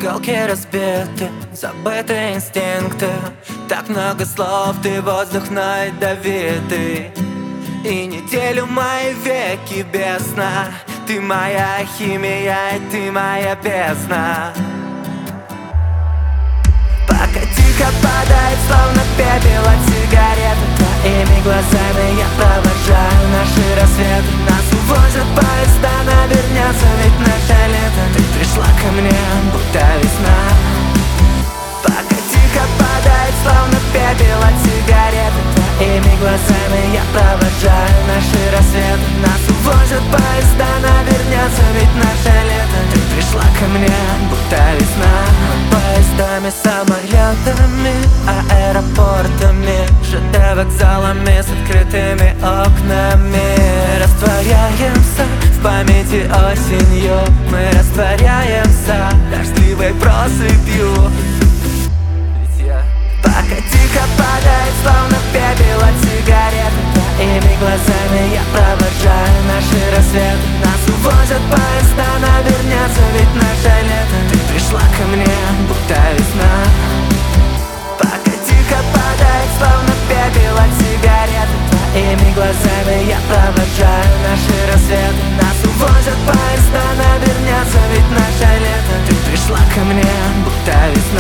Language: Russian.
Иголки разбиты, забытые инстинкты. Так много слов, ты воздух ядовитый. И неделю мои веки без сна. Ты моя химия, и ты моя бездна. Пока тихо падает, словно пепел от сигареты. Твоими глазами я провожаю наши рассветы. Нас увозят поезда, навернется ведь наше лето. Ты пришла ко мне, будто весна. Пока тихо падает, словно пепел от сигареты. Твоими глазами я провожаю наши рассветы. Нас увозят поезда, навернется ведь наше лето. Ты пришла ко мне, будто весна. Поездами, самолетами, аэропортами, ЖД вокзалами с открытыми окнами. Растворяемся в памяти осенью. Мы растворяемся дождливой просыпью. Пока тихо падает, словно пепел от сигареты. Твоими глазами я провожаю наши рассветы. Нас увозят поезда, навернется ведь наше лето. Ты пришла ко мне, будто весна. Пока тихо падает, словно пепел от сигареты. Твоими глазами я провожаю наши рассветы. Нас увозят поезда, навернется ведь наше лето. Ты пришла ко мне, будто весна.